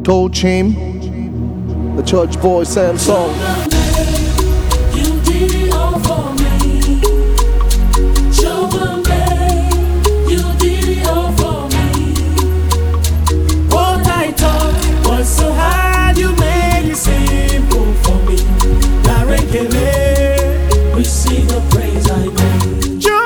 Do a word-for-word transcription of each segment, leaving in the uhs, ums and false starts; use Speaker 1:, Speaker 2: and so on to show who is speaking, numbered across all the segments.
Speaker 1: Gold Chain, the Church Boy Sam song.
Speaker 2: You did it all for me. Jehovah, you did it all for me. What I thought was so hard, you made it simple for me. Narekele, receive the praise I bring.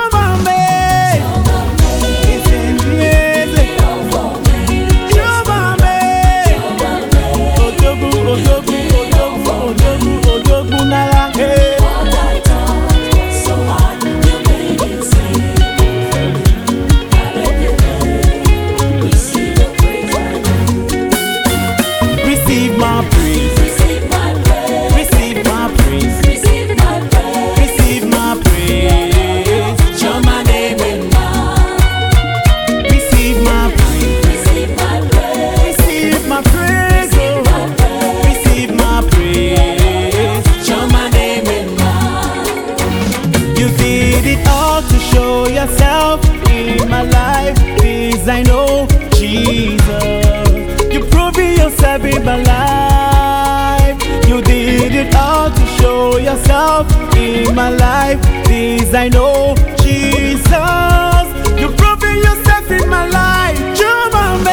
Speaker 3: Yourself in my life, this I know, Jesus. You prove yourself in my life. You did it all to show yourself in my life, this I know, Jesus. You prove yourself in my life, Jehovah,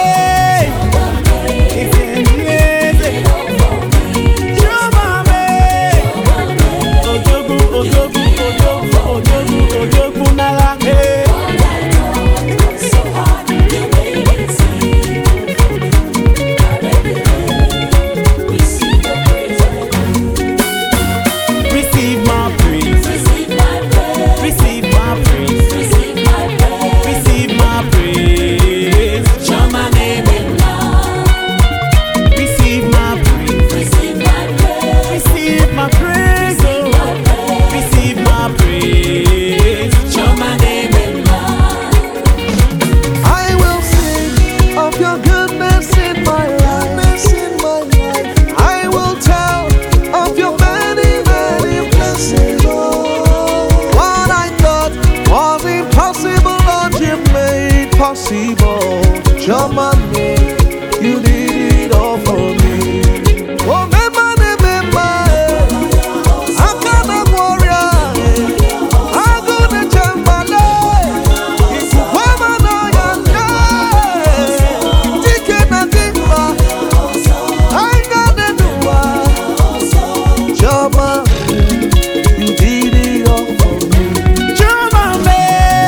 Speaker 1: possible. Chama me, you did it all for me. Oh, member, member, I'm gonna warrior. I'm gonna chamberlain. It's a woman on your ticket and timber. I'm gonna do it. Chama, you did it all for me. Chama me.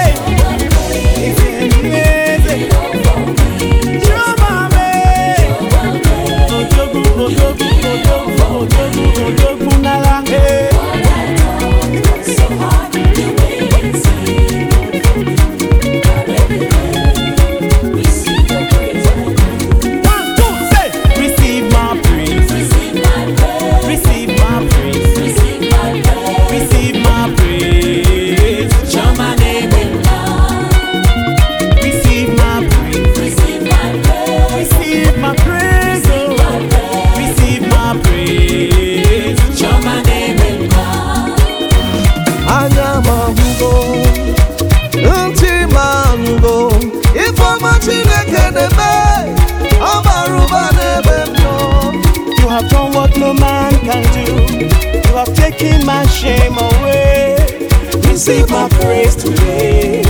Speaker 3: You have done what no man can do. You have taken my shame away. Receive my praise today.